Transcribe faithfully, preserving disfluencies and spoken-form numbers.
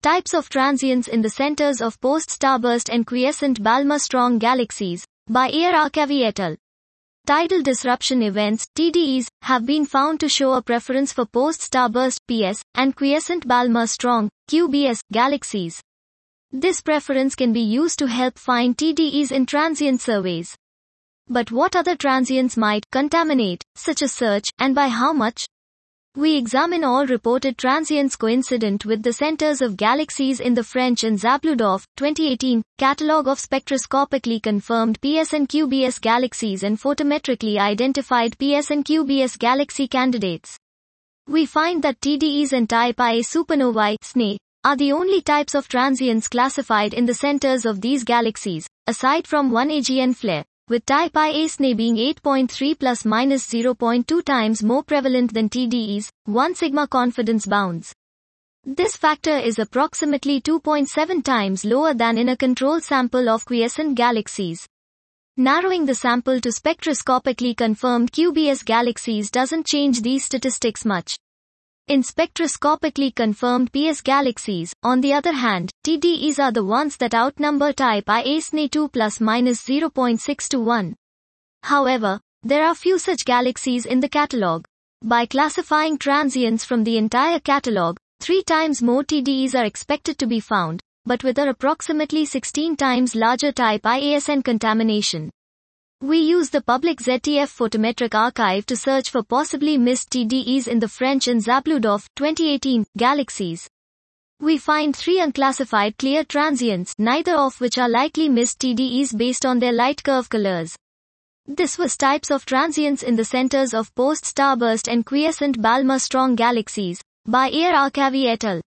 Types of transients in the centers of post-starburst and quiescent Balmer-Strong galaxies, by A R Arkavi et al. Tidal disruption events, T D Es, have been found to show a preference for post-starburst, P S, and quiescent Balmer-Strong, Q B S, galaxies. This preference can be used to help find T D Es in transient surveys. But what other transients might contaminate such a search, and by how much? We examine all reported transients coincident with the centers of galaxies in the French and Zabludov, twenty eighteen, catalogue of spectroscopically confirmed P S and Q B S galaxies and photometrically identified P S and Q B S galaxy candidates. We find that T D Es and Type Ia supernovae S N E are the only types of transients classified in the centers of these galaxies, aside from one A G N flare, with Type Ia S N E being eight point three plus minus zero point two times more prevalent than T D Es, one sigma confidence bounds. This factor is approximately two point seven times lower than in a control sample of quiescent galaxies. Narrowing the sample to spectroscopically confirmed Q B S galaxies doesn't change these statistics much. In spectroscopically confirmed P S galaxies, on the other hand, T D Es are the ones that outnumber Type Ia S N E two plus minus zero point six to one. However, there are few such galaxies in the catalogue. By classifying transients from the entire catalogue, three times more T D Es are expected to be found, but with an approximately sixteen times larger Type Ia S N contamination. We use the public Z T F photometric archive to search for possibly missed T D Es in the French and Zabludov, twenty eighteen, galaxies. We find three unclassified clear transients, neither of which are likely missed T D Es based on their light curve colors. This was types of transients in the centers of post-starburst and quiescent Balmer-Strong galaxies, by A R Arkavi et al.